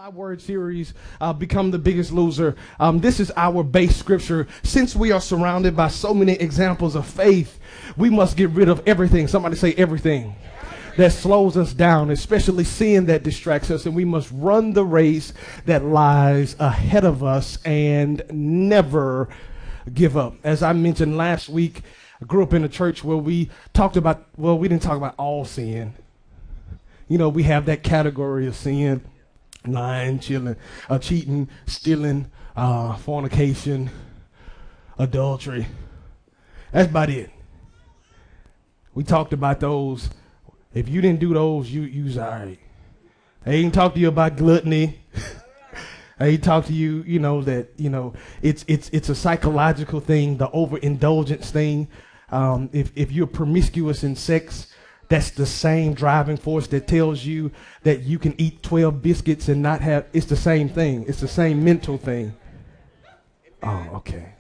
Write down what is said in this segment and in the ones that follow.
Word series, Become the Biggest Loser. This is our base scripture. Since we are surrounded by so many examples of faith, we must get rid of everything. Somebody say everything that slows us down, especially sin that distracts us, and we must run the race that lies ahead of us and never give up. As I mentioned last week, I grew up in a church where we talked about, well, we didn't talk about all sin. You know, we have that category of sin: lying, cheating, stealing, fornication, adultery. That's about it. We talked about those. If you didn't do those, you's all right. I ain't talk to you about gluttony. I ain't talk to you, it's a psychological thing, the overindulgence thing. If you're promiscuous in sex, that's the same driving force that tells you that you can eat 12 biscuits and not have, it's the same thing. It's the same mental thing. Oh, okay.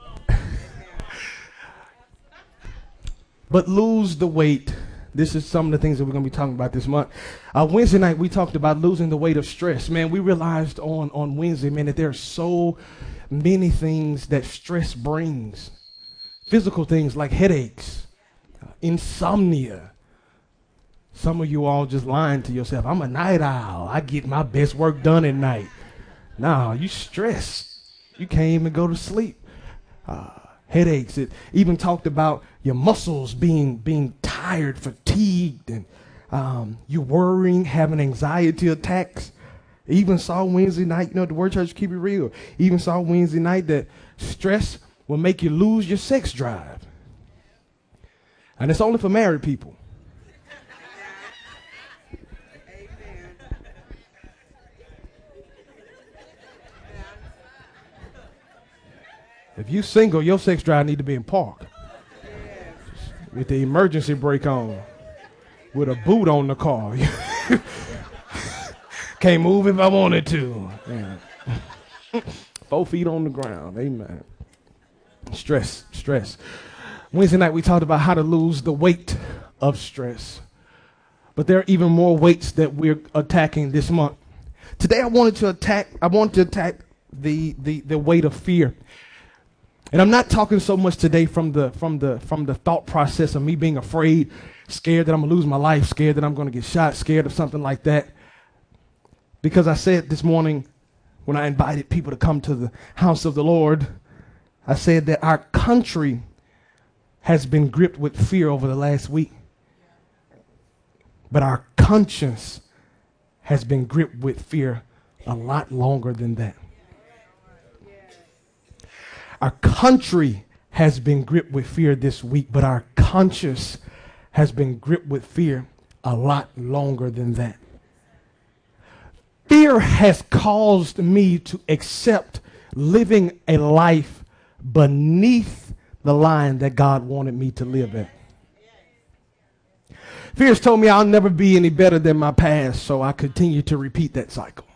But lose the weight. This is some of the things that we're going to be talking about this month. Wednesday night, we talked about losing the weight of stress. Man, we realized on Wednesday, man, that there are so many things that stress brings. Physical things like headaches, insomnia. Some of you all just lying to yourself. I'm a night owl. I get my best work done at night. No, you stressed. You can't even go to sleep. Headaches. It even talked about your muscles being tired, fatigued, and you worrying, having anxiety attacks. Even saw Wednesday night, the Word Church keep it real. Even saw Wednesday night that stress will make you lose your sex drive. And it's only for married people. If you single, your sex drive need to be in park. With the emergency brake on. With a boot on the car. Can't move if I wanted to. Yeah. 4 feet on the ground. Amen. Stress. Wednesday night we talked about how to lose the weight of stress. But there are even more weights that we're attacking this month. Today I want to attack the weight of fear. And I'm not talking so much today from the thought process of me being afraid, scared that I'm going to lose my life, scared that I'm going to get shot, scared of something like that. Because I said this morning when I invited people to come to the house of the Lord, I said that our country has been gripped with fear over the last week. But our conscience has been gripped with fear a lot longer than that. Our country has been gripped with fear this week, but our conscience has been gripped with fear a lot longer than that. Fear has caused me to accept living a life beneath the line that God wanted me to live in. Fear has told me I'll never be any better than my past, so I continue to repeat that cycle.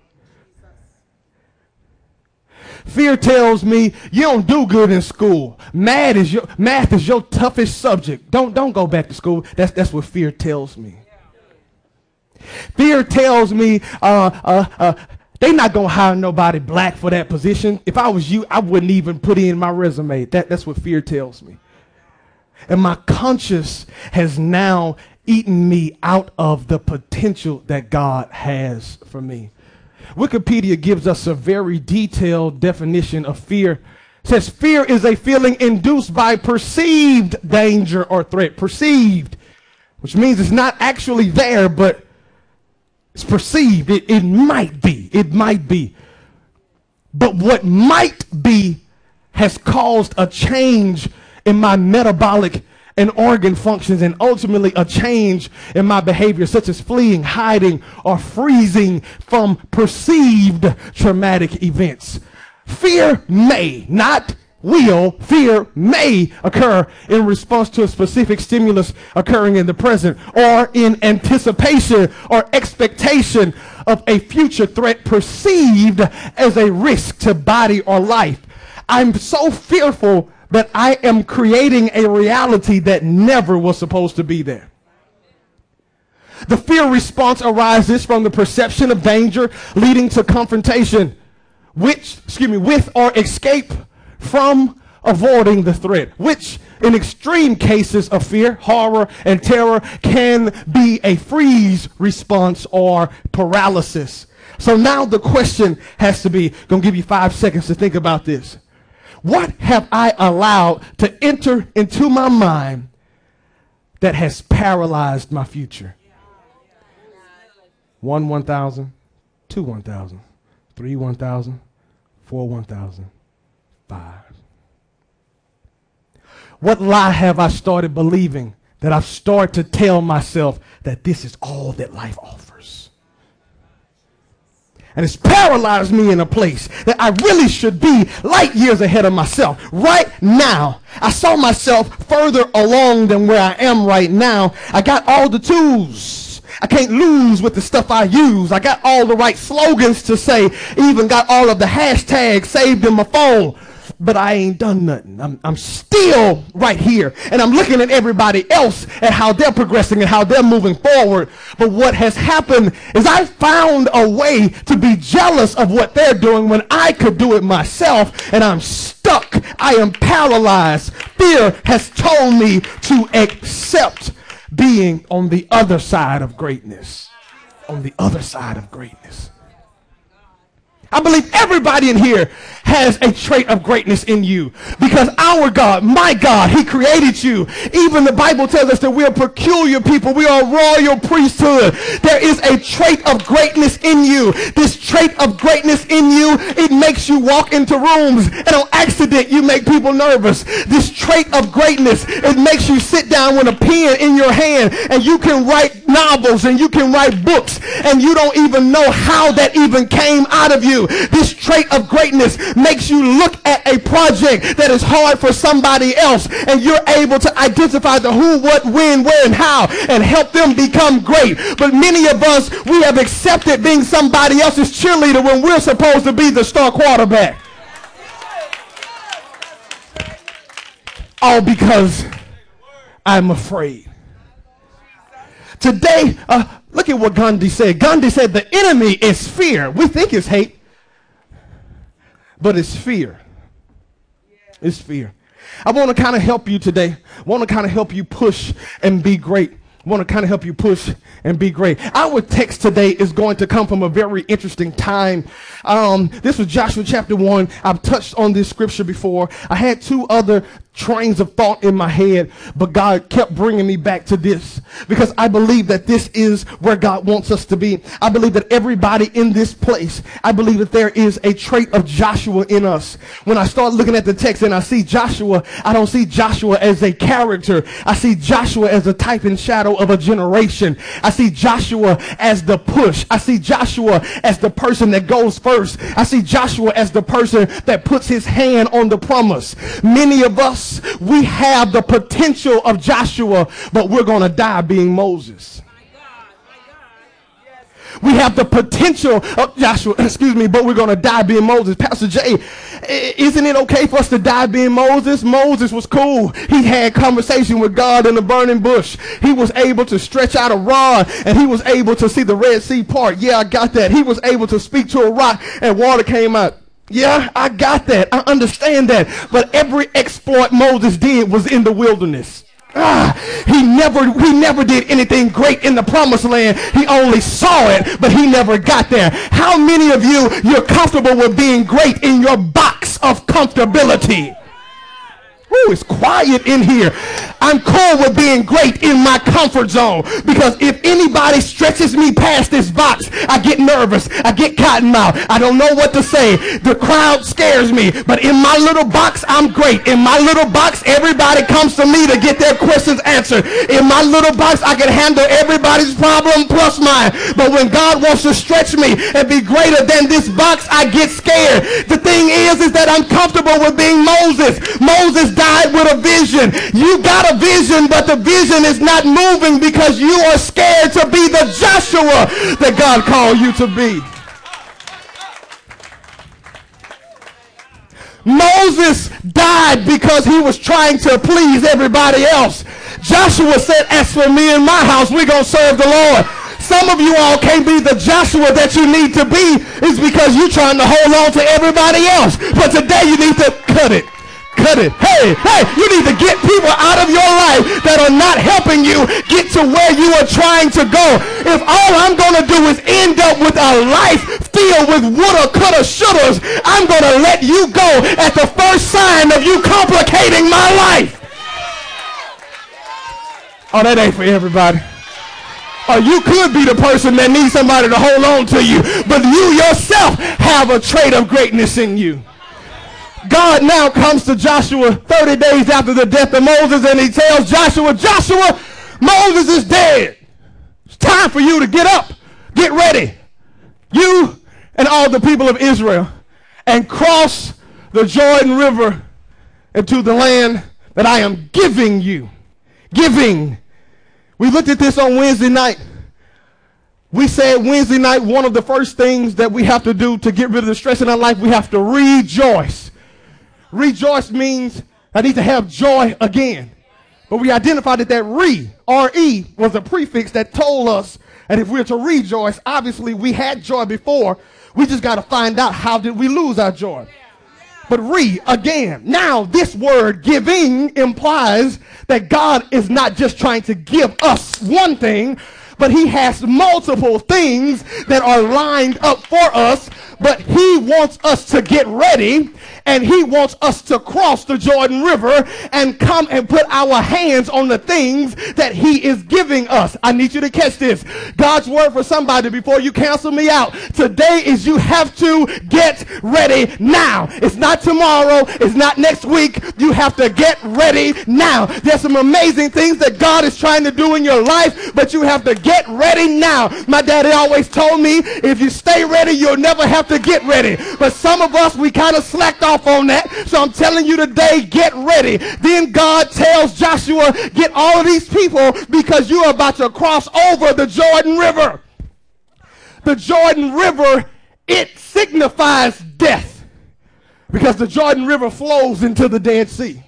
Fear tells me you don't do good in school. Math is your toughest subject. Don't go back to school. That's what fear tells me. Fear tells me they're not gonna hire nobody black for that position. If I was you, I wouldn't even put in my resume. That's what fear tells me. And my conscience has now eaten me out of the potential that God has for me. Wikipedia gives us a very detailed definition of fear. It says fear is a feeling induced by perceived danger or threat. Perceived, which means it's not actually there, but it's perceived. It might be. It might be. But what might be has caused a change in my metabolic and organ functions, and ultimately a change in my behavior, such as fleeing, hiding, or freezing from perceived traumatic events. Fear may, not will, fear may occur in response to a specific stimulus occurring in the present, or in anticipation or expectation of a future threat perceived as a risk to body or life. I'm so fearful that I am creating a reality that never was supposed to be there. The fear response arises from the perception of danger leading to confrontation, with or escape from avoiding the threat, which in extreme cases of fear, horror, and terror can be a freeze response or paralysis. So now the question has to be, gonna give you 5 seconds to think about this. What have I allowed to enter into my mind that has paralyzed my future? 1, 1,000, 2, 1,000, 3, 1,000, 4, 1,000, 5. What lie have I started believing that I've started to tell myself that this is all that life offers? And it's paralyzed me in a place that I really should be light years ahead of myself. Right now, I saw myself further along than where I am right now. I got all the tools. I can't lose with the stuff I use. I got all the right slogans to say, even got all of the hashtags saved in my phone. But I ain't done nothing. I'm still right here. And I'm looking at everybody else at how they're progressing and how they're moving forward. But what has happened is I found a way to be jealous of what they're doing when I could do it myself. And I'm stuck. I am paralyzed. Fear has told me to accept being on the other side of greatness. On the other side of greatness. I believe everybody in here has a trait of greatness in you, because our God, my God, he created you. Even the Bible tells us that we are peculiar people. We are royal priesthood. There is a trait of greatness in you. This trait of greatness in you, it makes you walk into rooms and on accident you make people nervous. This trait of greatness, it makes you sit down with a pen in your hand and you can write novels and you can write books and you don't even know how that even came out of you. This trait of greatness makes you look at a project that is hard for somebody else and you're able to identify the who, what, when, where, and how and help them become great. But many of us, we have accepted being somebody else's cheerleader when we're supposed to be the star quarterback. All because I'm afraid. Today, look at what Gandhi said. Gandhi said the enemy is fear. We think it's hate. But it's fear. It's fear. I want to kind of help you today. I want to kind of help you push and be great. I want to kind of help you push and be great. Our text today is going to come from a very interesting time. This was Joshua chapter 1. I've touched on this scripture before. I had 2 other trains of thought in my head, but God kept bringing me back to this because I believe that this is where God wants us to be. I believe that everybody in this place, I believe that there is a trait of Joshua in us. When I start looking at the text and I see Joshua, I don't see Joshua as a character. I see Joshua as a type and shadow of a generation. I see Joshua as the push. I see Joshua as the person that goes first. I see Joshua as the person that puts his hand on the promise. Many of us, we have the potential of Joshua, but we're going to die being Moses. We have the potential of Joshua, but we're going to die being Moses. Pastor Jay, isn't it okay for us to die being Moses? Moses was cool. He had conversation with God in the burning bush. He was able to stretch out a rod and he was able to see the Red Sea part. Yeah, I got that. He was able to speak to a rock and water came out. Yeah, I got that. I understand that. But every exploit Moses did was in the wilderness. He never did anything great in the promised land. He only saw it, but he never got there. How many of you're comfortable with being great in your box of comfortability? Ooh, it's quiet in here. I'm cool with being great in my comfort zone because if anybody stretches me past this box, I get nervous. I get cotton mouth. I don't know what to say. The crowd scares me. But in my little box, I'm great. In my little box, everybody comes to me to get their questions answered. In my little box, I can handle everybody's problem plus mine. But when God wants to stretch me and be greater than this box, I get scared. The thing is that I'm comfortable with being Moses. Moses died with a vision. You got a vision, but the vision is not moving because you are scared to be the Joshua that God called you to be. Moses died because he was trying to please everybody else. Joshua said, as for me and my house, we're going to serve the Lord. Some of you all can't be the Joshua that you need to be is because you're trying to hold on to everybody else. But today you need to cut it. Cut it. Hey, you need to get people out of your life that are not helping you get to where you are trying to go. If all I'm going to do is end up with a life filled with woulda, coulda, shouldas, I'm going to let you go at the first sign of you complicating my life. Oh, that ain't for everybody. Or you could be the person that needs somebody to hold on to you, but you yourself have a trait of greatness in you. God now comes to Joshua 30 days after the death of Moses, and he tells Joshua, Joshua, Moses is dead. It's time for you to get up, get ready. You and all the people of Israel, and cross the Jordan River into the land that I am giving you. Giving. We looked at this on Wednesday night. We said Wednesday night, one of the first things that we have to do to get rid of the stress in our life, we have to rejoice. Rejoice means I need to have joy again. But we identified that R-E, was a prefix that told us that if we're to rejoice, obviously we had joy before. We just got to find out how did we lose our joy. But again. Now, this word giving implies that God is not just trying to give us one thing, but he has multiple things that are lined up for us, but he wants us to get ready, and he wants us to cross the Jordan River and come and put our hands on the things that he is giving us. I need you to catch this. God's word for somebody before you cancel me out today is you have to get ready now. It's not tomorrow. It's not next week. You have to get ready now. There's some amazing things that God is trying to do in your life, but you have to get ready now. My daddy always told me, if you stay ready, you'll never have to get ready. But some of us, we kind of slacked off on that. So I'm telling you today, get ready. Then God tells Joshua, get all of these people because you're about to cross over the Jordan River. The Jordan River, it signifies death because the Jordan River flows into the Dead Sea.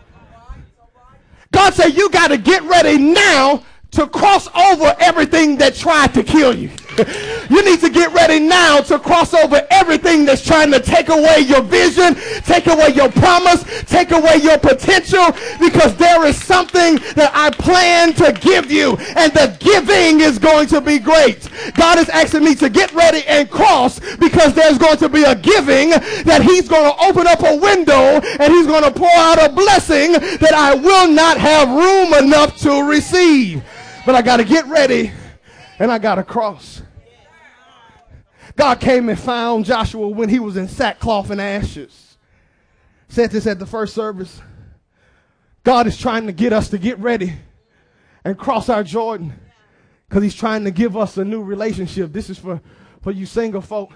God said, you got to get ready now to cross over everything that tried to kill you. You need to get ready now to cross over everything that's trying to take away your vision, take away your promise, take away your potential, because there is something that I plan to give you, and the giving is going to be great. God is asking me to get ready and cross because there's going to be a giving that he's going to open up a window and he's going to pour out a blessing that I will not have room enough to receive. But I got to get ready and I got to cross. God came and found Joshua when he was in sackcloth and ashes. Said this at the first service. God is trying to get us to get ready and cross our Jordan because he's trying to give us a new relationship. This is for you single folk.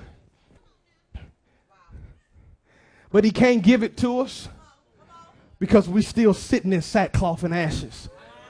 But he can't give it to us because we still sitting in sackcloth and ashes.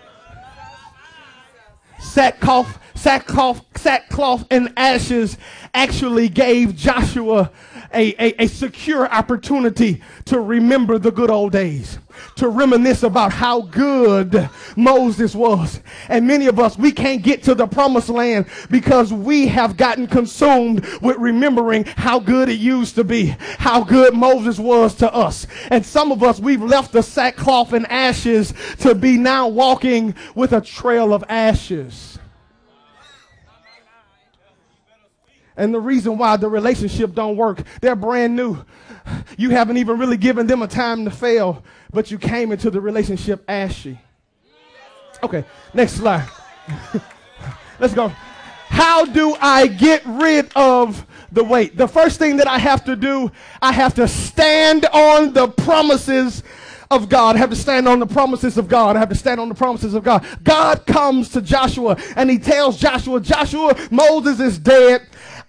Sackcloth and ashes actually gave Joshua a secure opportunity to remember the good old days, to reminisce about how good Moses was. And many of us, we can't get to the promised land because we have gotten consumed with remembering how good it used to be, how good Moses was to us. And some of us, we've left the sackcloth and ashes to be now walking with a trail of ashes. And the reason why the relationship don't work, they're brand new. You haven't even really given them a time to fail, but you came into the relationship ashy. Okay, next slide. Let's go. How do I get rid of the weight? The first thing that I have to do, I have to stand on the promises of God. I have to stand on the promises of God. I have to stand on the promises of God. God comes to Joshua and he tells Joshua, Joshua, Moses is dead.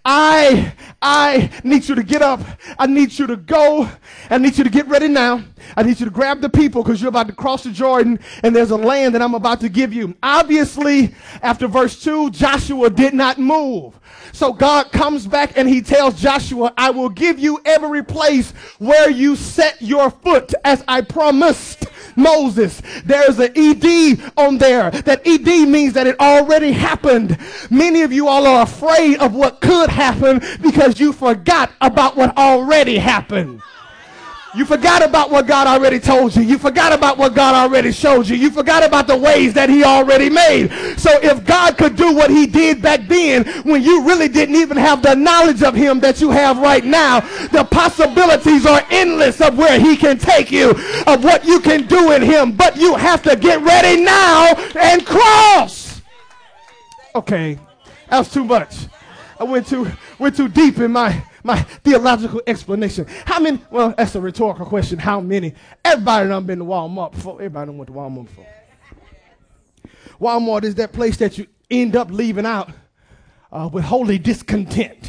I need you to get up. I need you to go. I need you to get ready now. I need you to grab the people because you're about to cross the Jordan and there's a land that I'm about to give you. Obviously, after verse 2, Joshua did not move. So God comes back and he tells Joshua, I will give you every place where you set your foot as I promised Moses. There's an ED on there. That ED means that it already happened. Many of you all are afraid of what could happen because you forgot about what already happened. You forgot about what God already told you. You forgot about what God already showed you. You forgot about the ways that he already made. So if God could do what he did back then when you really didn't even have the knowledge of him that you have right now, the possibilities are endless of where he can take you, of what you can do in him. But you have to get ready now and cross. Okay, that was too much. I went too deep in my theological explanation. How many? Well, that's a rhetorical question. How many? Everybody done been to Walmart before. Everybody done went to Walmart before. Walmart is that place that you end up leaving out with holy discontent.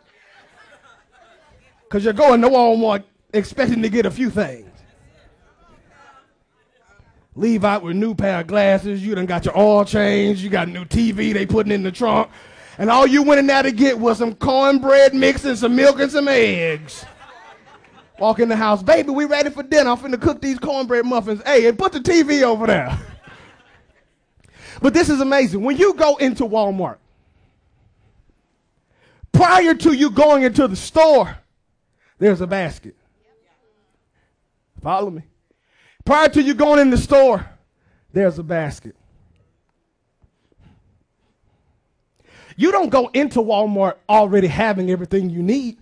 Because you're going to Walmart expecting to get a few things. Leave out with a new pair of glasses. You done got your oil changed. You got a new TV they putting in the trunk. And all you went in there to get was some cornbread mix and some milk and some eggs. Walk in the house, baby, we ready for dinner. I'm finna cook these cornbread muffins. Hey, and put the TV over there. But this is amazing. When you go into Walmart, prior to you going into the store, there's a basket. Follow me. Prior to you going in the store, there's a basket. You don't go into Walmart already having everything you need.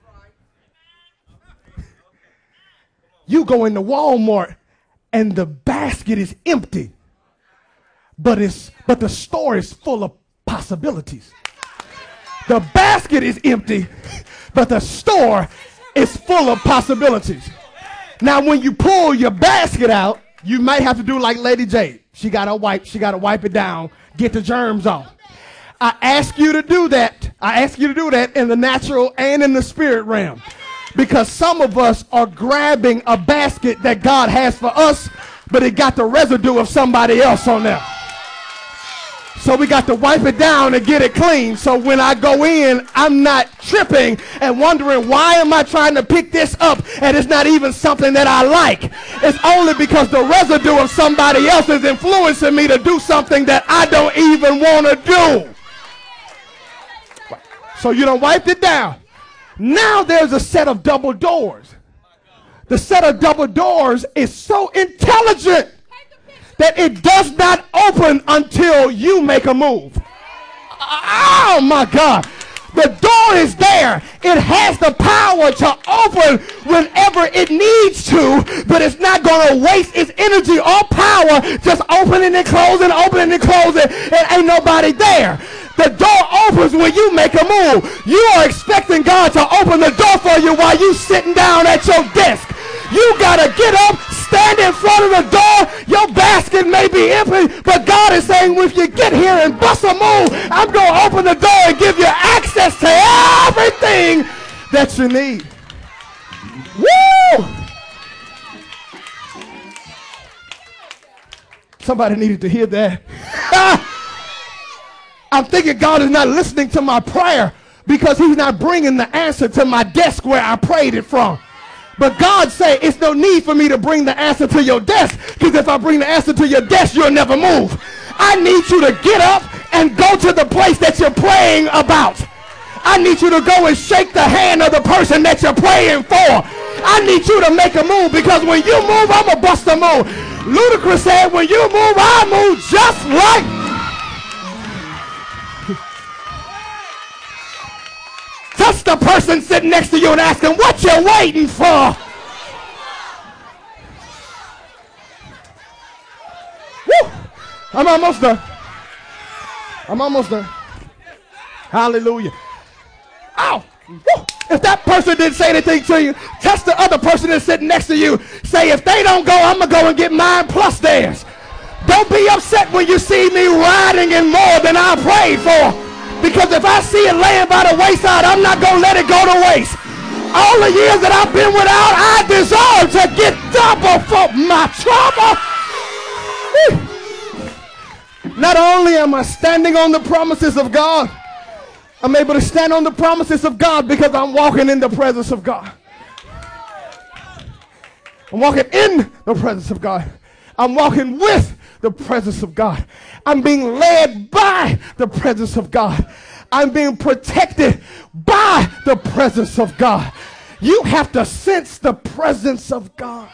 You go into Walmart and the basket is empty, but the store is full of possibilities. The basket is empty, but the store is full of possibilities. Now, when you pull your basket out, you might have to do like Lady J. She got to wipe it down, get the germs off. I ask you to do that. I ask you to do that in the natural and in the spirit realm. Because some of us are grabbing a basket that God has for us, but it got the residue of somebody else on there. So we got to wipe it down and get it clean. So when I go in, I'm not tripping and wondering, why am I trying to pick this up and it's not even something that I like? It's only because the residue of somebody else is influencing me to do something that I don't even want to do. So you done wiped it down. Now there's a set of double doors. The set of double doors is so intelligent that it does not open until you make a move. Oh my God. The door is there. It has the power to open whenever it needs to, but it's not going to waste its energy or power just opening and closing, opening and closing, and ain't nobody there. The door opens when you make a move. You are expecting God to open the door for you while you sitting down at your desk. You got to get up, stand in front of the door. Your basket may be empty, but God is saying, if you get here and bust a move, I'm going to open the door and give you access to everything that you need. Woo! Somebody needed to hear that. I'm thinking God is not listening to my prayer because he's not bringing the answer to my desk where I prayed it from. But God say it's no need for me to bring the answer to your desk, because if I bring the answer to your desk, you'll never move. I need you to get up and go to the place that you're praying about. I need you to go and shake the hand of the person that you're praying for. I need you to make a move, because when you move, I'm going to bust a move. Ludacris said, when you move, I move just like... Touch the person sitting next to you and ask them, what you waiting for? Woo! I'm almost done. I'm almost done. Hallelujah. Ow! Woo! If that person didn't say anything to you, touch the other person that's sitting next to you. Say, if they don't go, I'm going to go and get mine plus theirs. Don't be upset when you see me riding in more than I prayed for. Because if I see it laying by the wayside, I'm not going to let it go to waste. All the years that I've been without, I deserve to get double for my trouble. Not only am I standing on the promises of God, I'm able to stand on the promises of God because I'm walking in the presence of God. I'm walking in the presence of God. I'm walking with the presence of God. I'm being led by the presence of God. I'm being protected by the presence of God. You have to sense the presence of God.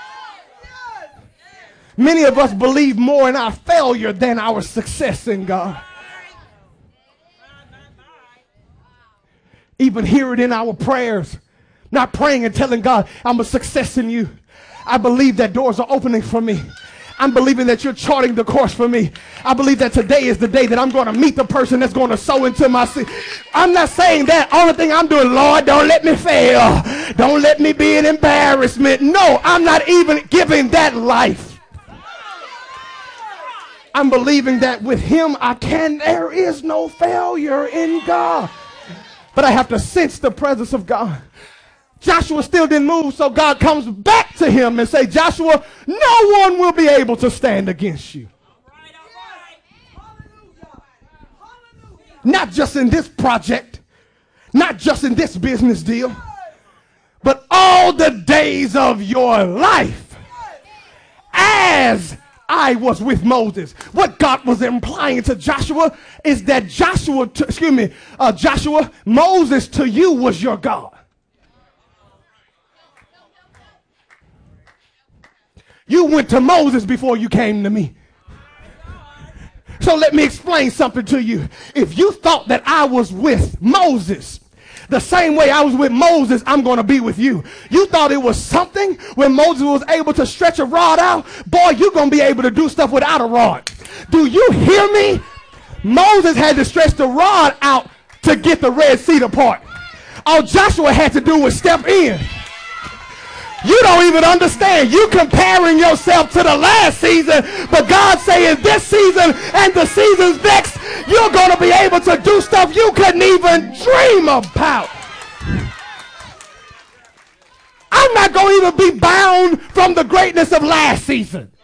Many of us believe more in our failure than our success in God. Even hear it in our prayers. Not praying and telling God, I'm a success in you. I believe that doors are opening for me. I'm believing that you're charting the course for me. I believe that today is the day that I'm going to meet the person that's going to sow into my seed. I'm not saying that. Only thing I'm doing, Lord, don't let me fail. Don't let me be an embarrassment. No, I'm not even giving that life. I'm believing that with him there is no failure in God. But I have to sense the presence of God. Joshua still didn't move, so God comes back to him and say, Joshua, no one will be able to stand against you. Not just in this project, not just in this business deal, but all the days of your life. As I was with Moses. What God was implying to Joshua is that Moses to you was your God. You went to Moses before you came to me. So let me explain something to you. If you thought that I was with Moses, the same way I was with Moses, I'm going to be with you. You thought it was something when Moses was able to stretch a rod out? Boy, you're going to be able to do stuff without a rod. Do you hear me? Moses had to stretch the rod out to get the Red Sea apart. All Joshua had to do was step in. You don't even understand. You comparing yourself to the last season, but God saying this season and the seasons next, you're going to be able to do stuff you couldn't even dream about. I'm not going to even be bound from the greatness of last season.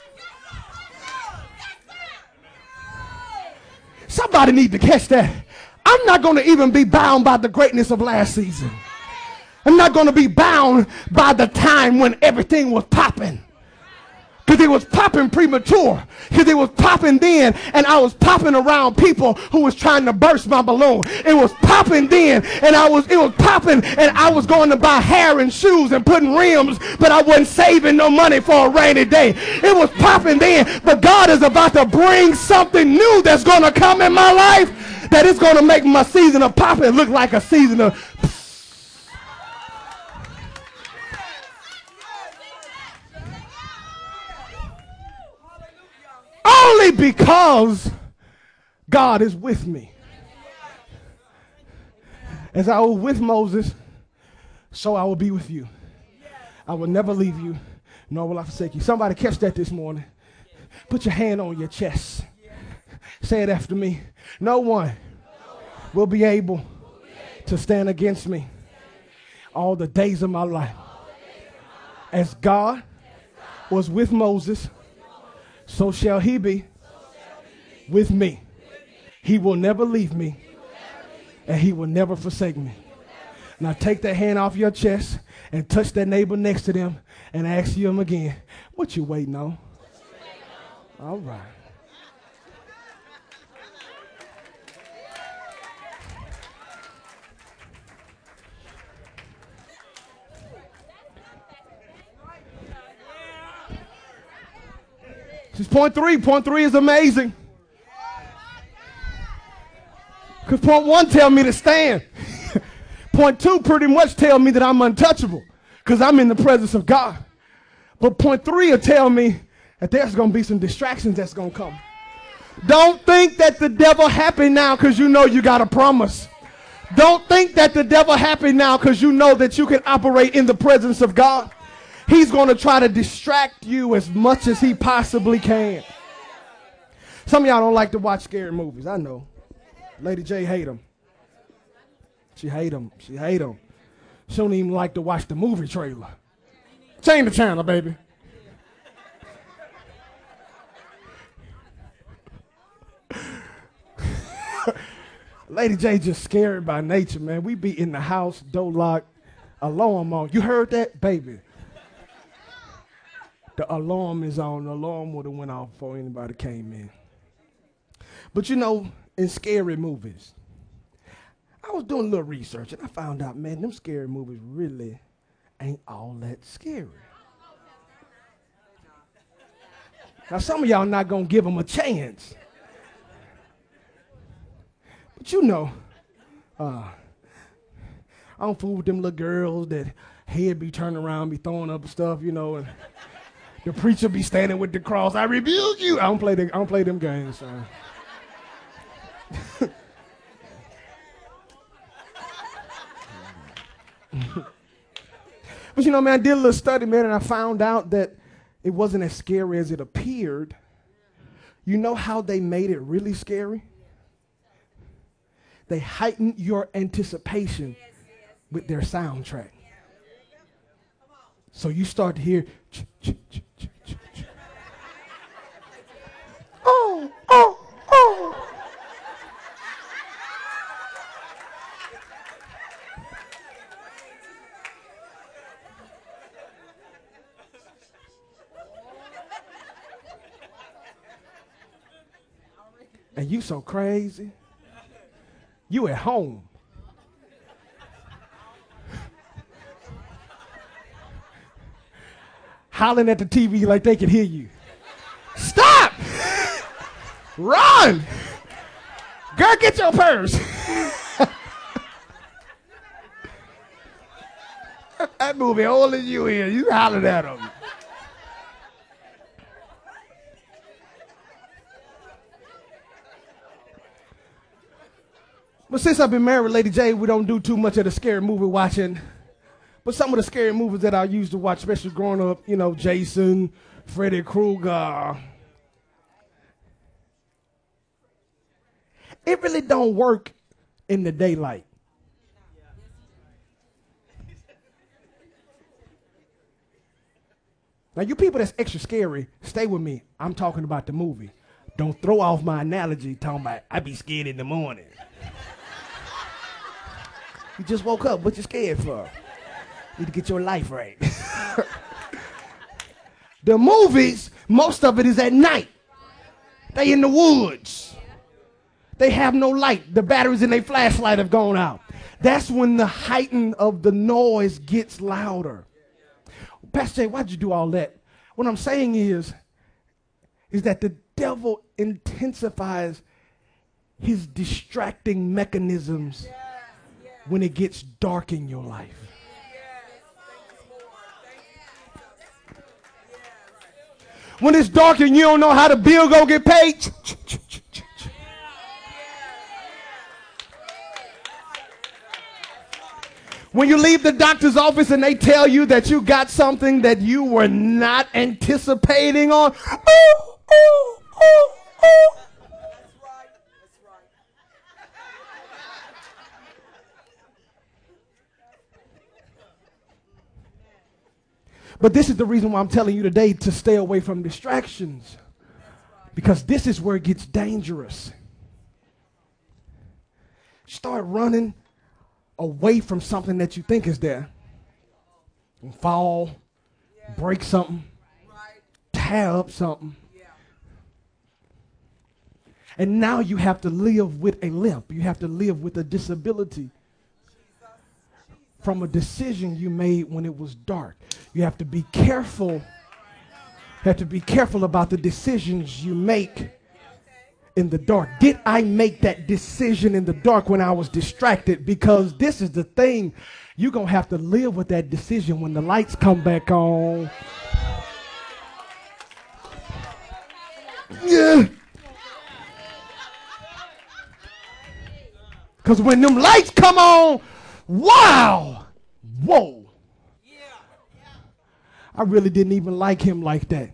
Somebody need to catch that. I'm not going to even be bound by the greatness of last season. I'm not going to be bound by the time when everything was popping. Because it was popping premature. Because it was popping then, and I was popping around people who was trying to burst my balloon. It was popping then, and it was popping, and I was going to buy hair and shoes and putting rims, but I wasn't saving no money for a rainy day. It was popping then, but God is about to bring something new that's going to come in my life that is going to make my season of popping look like a season of... Only because God is with me. As I was with Moses, so I will be with you. I will never leave you, nor will I forsake you. Somebody catch that this morning. Put your hand on your chest. Say it after me. No one will be able to stand against me all the days of my life. As God was with Moses, so shall he be with me. He will never leave me, and he will never forsake me. Now take that hand off your chest and touch that neighbor next to them and ask him again, what you waiting on? All right. This is point three. Point three is amazing. Because point one tell me to stand. Point two pretty much tell me that I'm untouchable because I'm in the presence of God. But point three will tell me that there's going to be some distractions that's going to come. Don't think that the devil happy now because you know you got a promise. Don't think that the devil happy now because you know that you can operate in the presence of God. He's going to try to distract you as much as he possibly can. Some of y'all don't like to watch scary movies. I know. Lady J hate them. She hate them. She hate them. She don't even like to watch the movie trailer. Change the channel, baby. Lady J just scary by nature, man. We be in the house, door locked, alarm on. You heard that? Baby. The alarm is on. The alarm would have went off before anybody came in. But you know, in scary movies, I was doing a little research and I found out, man, them scary movies really ain't all that scary. Now, some of y'all not going to give them a chance. But you know, I don't fool with them little girls that head be turning around, be throwing up stuff, you know, and the preacher be standing with the cross. I rebuke you. I don't play them games. But you know, man, I did a little study, man, and I found out that it wasn't as scary as it appeared. You know how they made it really scary? They heightened your anticipation with their soundtrack. So you start to hear, oh, oh, oh. And you so crazy. You at home. Hollering at the TV like they can hear you. Stop! Run! Girl, get your purse. That movie older than you is. You hollering at them. But since I've been married with Lady J, we don't do too much of the scary movie watching. But some of the scary movies that I used to watch, especially growing up, you know, Jason, Freddy Krueger. It really don't work in the daylight. Now, you people that's extra scary, stay with me. I'm talking about the movie. Don't throw off my analogy talking about I be scared in the morning. You just woke up. What you scared for? Need to get your life right. The movies, most of it is at night. They in the woods. They have no light. The batteries in their flashlight have gone out. That's when the heighten of the noise gets louder. Pastor Jay, why'd you do all that? What I'm saying is that the devil intensifies his distracting mechanisms when it gets dark in your life. When it's dark and you don't know how the bill go get paid. When you leave the doctor's office and they tell you that you got something that you were not anticipating on. Oh, oh, oh, oh. But this is the reason why I'm telling you today to stay away from distractions. Because this is where it gets dangerous. Start running away from something that you think is there. And fall, break something, tear up something. And now you have to live with a limp. You have to live with a disability from a decision you made when it was dark. You have to be careful. You have to be careful about the decisions you make in the dark. Did I make that decision in the dark when I was distracted? Because this is the thing. You're going to have to live with that decision when the lights come back on. Yeah. Because when them lights come on, wow, whoa. I really didn't even like him like that.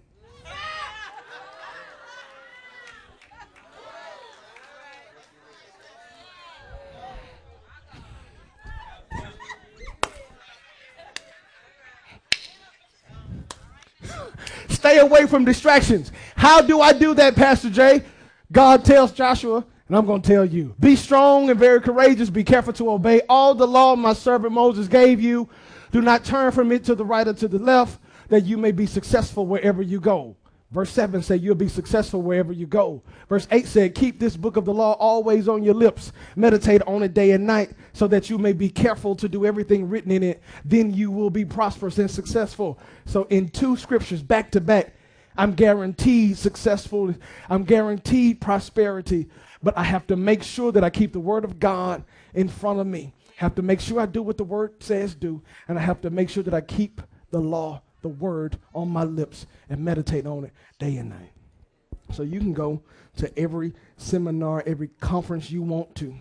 Stay away from distractions. How do I do that, Pastor Jay? God tells Joshua, and I'm going to tell you, be strong and very courageous. Be careful to obey all the law my servant Moses gave you. Do not turn from it to the right or to the left, that you may be successful wherever you go. Verse 7 said you'll be successful wherever you go. Verse 8 said, keep this book of the law always on your lips. Meditate on it day and night so that you may be careful to do everything written in it. Then you will be prosperous and successful. So in two scriptures back to back, I'm guaranteed successful. I'm guaranteed prosperity. But I have to make sure that I keep the word of God in front of me. I have to make sure I do what the word says do. And I have to make sure that I keep the law, the word on my lips and meditate on it day and night. So you can go to every seminar, every conference you want to.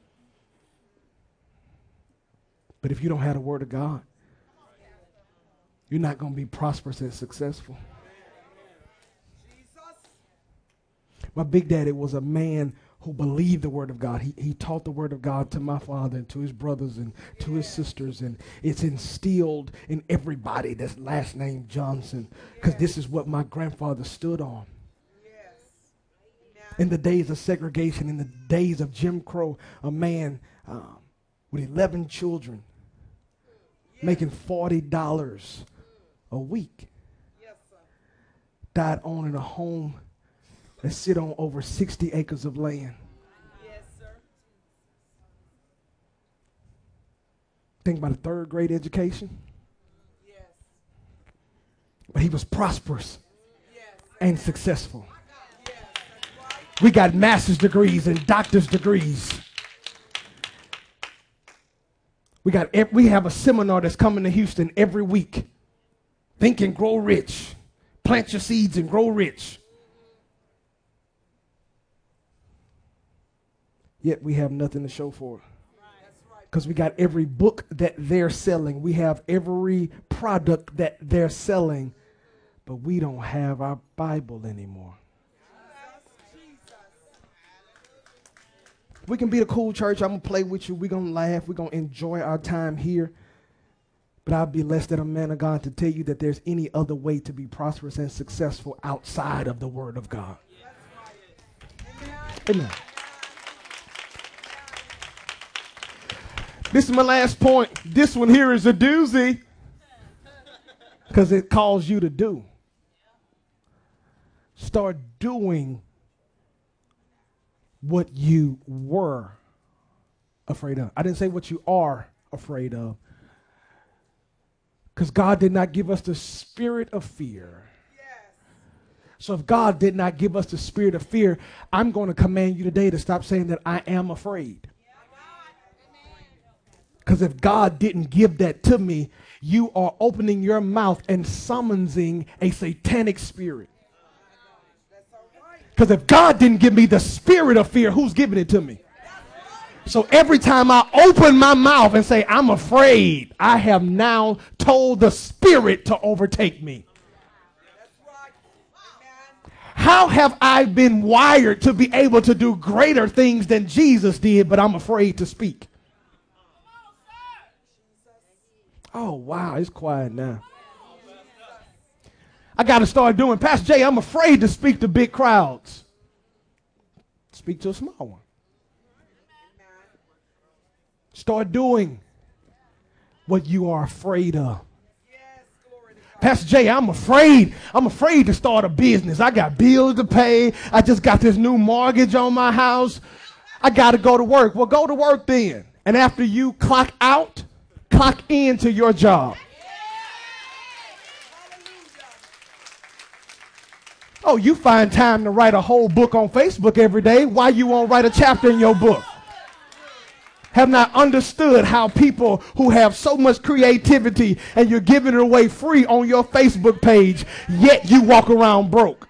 But if you don't have the word of God, you're not going to be prosperous and successful. My big daddy was a man who believed the word of God. He taught the word of God to my father and to his brothers and to his sisters. And it's instilled in everybody that's last name Johnson, because this is what my grandfather stood on. In the days of segregation, in the days of Jim Crow, a man with 11 children making $40 a week died owning a home that sit on over 60 acres of land. Yes, sir. Think about a third grade education. Yes. But he was prosperous and successful. Yes. We got master's degrees and doctor's degrees. We have a seminar that's coming to Houston every week. Think and Grow Rich. Plant your seeds and grow rich. Yet we have nothing to show for it. Because we got every book that they're selling. We have every product that they're selling. But we don't have our Bible anymore. We can be the cool church. I'm going to play with you. We're going to laugh. We're going to enjoy our time here. But I'll be less than a man of God to tell you that there's any other way to be prosperous and successful outside of the word of God. Amen. This is my last point. This one here is a doozy because it calls you to do. Start doing what you were afraid of. I didn't say what you are afraid of, because God did not give us the spirit of fear. So if God did not give us the spirit of fear, I'm going to command you today to stop saying that I am afraid. Because if God didn't give that to me, you are opening your mouth and summoning a satanic spirit. Because if God didn't give me the spirit of fear, who's giving it to me? So every time I open my mouth and say, I'm afraid, I have now told the spirit to overtake me. How have I been wired to be able to do greater things than Jesus did, but I'm afraid to speak? Oh, wow, it's quiet now. I got to start doing. Pastor Jay, I'm afraid to speak to big crowds. Speak to a small one. Start doing what you are afraid of. Pastor Jay, I'm afraid to start a business. I got bills to pay. I just got this new mortgage on my house. I got to go to work. Well, go to work then. And after you clock out, clock into your job. Oh, you find time to write a whole book on Facebook every day. Why you won't write a chapter in your book? Have not understood how people who have so much creativity and you're giving it away free on your Facebook page, yet you walk around broke.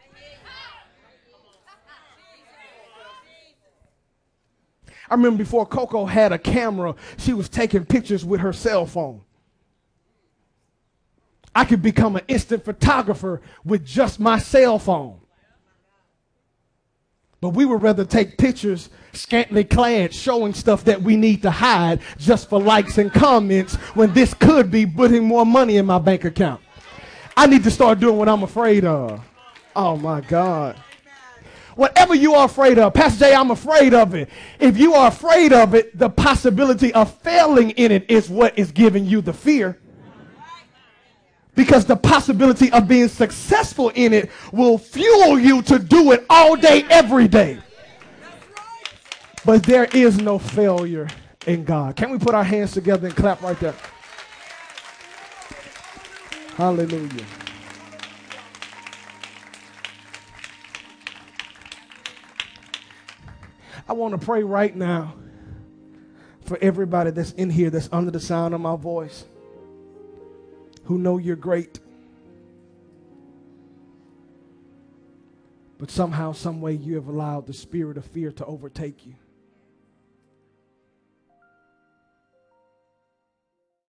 I remember before Coco had a camera, she was taking pictures with her cell phone. I could become an instant photographer with just my cell phone. But we would rather take pictures scantily clad, showing stuff that we need to hide just for likes and comments, when this could be putting more money in my bank account. I need to start doing what I'm afraid of. Oh, my God. Whatever you are afraid of, Pastor Jay, I'm afraid of it. If you are afraid of it, the possibility of failing in it is what is giving you the fear. Because the possibility of being successful in it will fuel you to do it all day, every day. But there is no failure in God. Can we put our hands together and clap right there? Hallelujah. I want to pray right now for everybody that's in here, that's under the sound of my voice, who know you're great, but somehow, some way you have allowed the spirit of fear to overtake you.